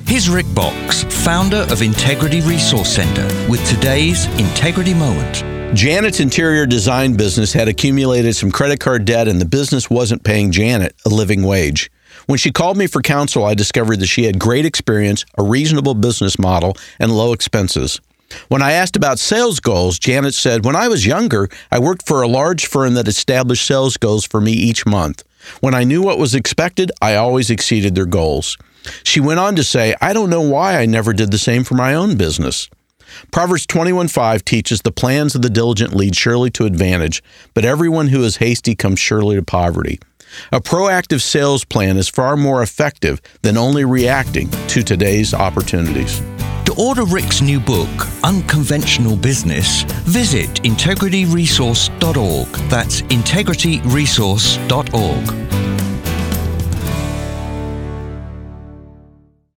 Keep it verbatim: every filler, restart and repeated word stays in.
Here's Rick Box, founder of Integrity Resource Center, with today's Integrity Moment. Janet's interior design business had accumulated some credit card debt, and the business wasn't paying Janet a living wage. When she called me for counsel, I discovered that she had great experience, a reasonable business model, and low expenses. When I asked about sales goals, Janet said, "When I was younger, I worked for a large firm that established sales goals for me each month. When I knew what was expected, I always exceeded their goals." She went on to say, "I don't know why I never did the same for my own business." Proverbs twenty-one five teaches, "The plans of the diligent lead surely to advantage, but everyone who is hasty comes surely to poverty." A proactive sales plan is far more effective than only reacting to today's opportunities. To order Rick's new book, Unconventional Business, visit integrity resource dot org. That's integrity resource dot org.